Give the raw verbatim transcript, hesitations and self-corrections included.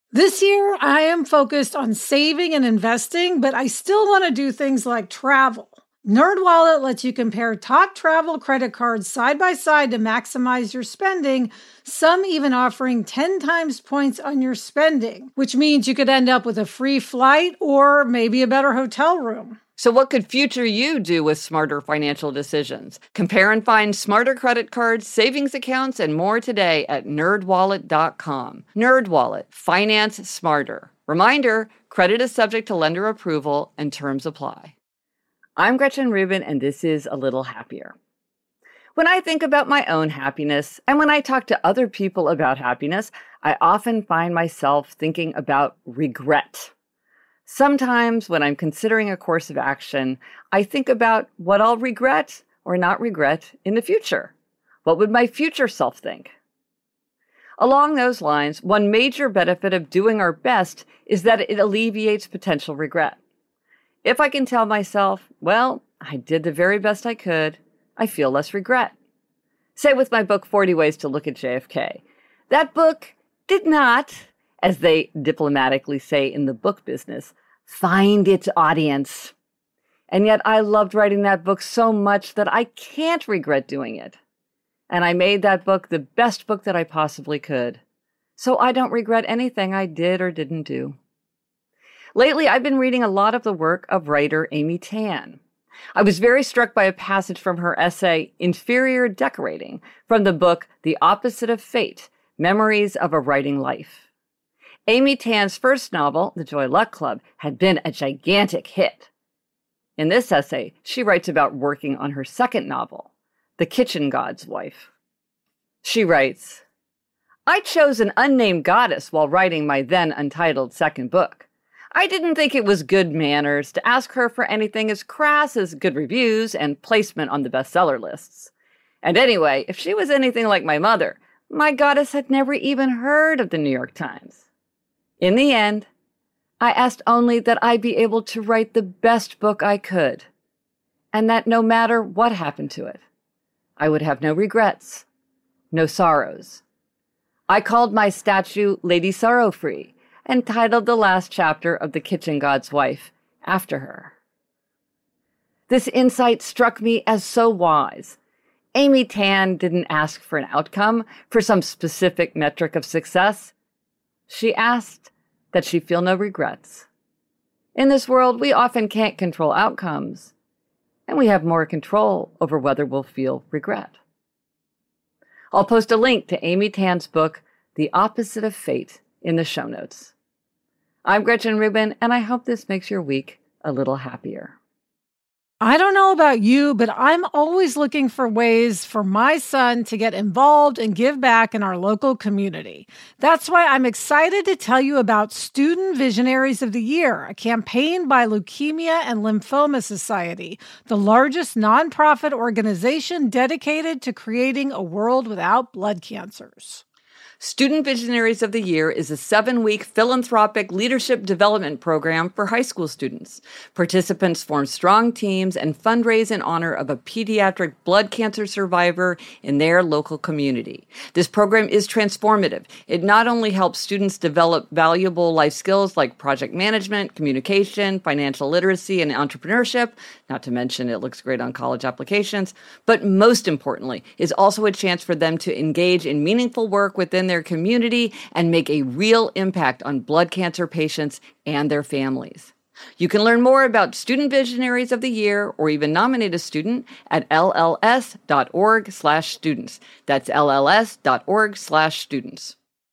This year, I am focused on saving and investing, but I still want to do things like travel. NerdWallet lets you compare top travel credit cards side by side to maximize your spending, some even offering ten times points on your spending, which means you could end up with a free flight or maybe a better hotel room. So what could future you do with smarter financial decisions? Compare and find smarter credit cards, savings accounts, and more today at nerd wallet dot com. NerdWallet, finance smarter. Reminder, credit is subject to lender approval and terms apply. I'm Gretchen Rubin, and this is A Little Happier. When I think about my own happiness, and when I talk to other people about happiness, I often find myself thinking about regret. Sometimes when I'm considering a course of action, I think about what I'll regret or not regret in the future. What would my future self think? Along those lines, one major benefit of doing our best is that it alleviates potential regret. If I can tell myself, well, I did the very best I could, I feel less regret. Say with my book, forty Ways to Look at J F K. That book did not, as they diplomatically say in the book business, find its audience. And yet I loved writing that book so much that I can't regret doing it. And I made that book the best book that I possibly could. So I don't regret anything I did or didn't do. Lately, I've been reading a lot of the work of writer Amy Tan. I was very struck by a passage from her essay, Inferior Decorating, from the book The Opposite of Fate, Memories of a Writing Life. Amy Tan's first novel, The Joy Luck Club, had been a gigantic hit. In this essay, she writes about working on her second novel, The Kitchen God's Wife. She writes, I chose an unnamed goddess while writing my then untitled second book. I didn't think it was good manners to ask her for anything as crass as good reviews and placement on the bestseller lists. And anyway, if she was anything like my mother, my goddess had never even heard of the New York Times. In the end, I asked only that I be able to write the best book I could, and that no matter what happened to it, I would have no regrets, no sorrows. I called my statue Lady Sorrowfree and titled the last chapter of The Kitchen God's Wife after her. This insight struck me as so wise. Amy Tan didn't ask for an outcome, for some specific metric of success. She asked that she feel no regrets. In this world, we often can't control outcomes, and we have more control over whether we'll feel regret. I'll post a link to Amy Tan's book, The Opposite of Fate, in the show notes. I'm Gretchen Rubin, and I hope this makes your week a little happier. I don't know about you, but I'm always looking for ways for my son to get involved and give back in our local community. That's why I'm excited to tell you about Student Visionaries of the Year, a campaign by Leukemia and Lymphoma Society, the largest nonprofit organization dedicated to creating a world without blood cancers. Student Visionaries of the Year is a seven-week philanthropic leadership development program for high school students. Participants form strong teams and fundraise in honor of a pediatric blood cancer survivor in their local community. This program is transformative. It not only helps students develop valuable life skills like project management, communication, financial literacy, and entrepreneurship, not to mention it looks great on college applications, but most importantly, is also a chance for them to engage in meaningful work within their community and make a real impact on blood cancer patients and their families. You can learn more about Student Visionaries of the Year or even nominate a student at L L S dot org slash students. That's L L S dot org slash students.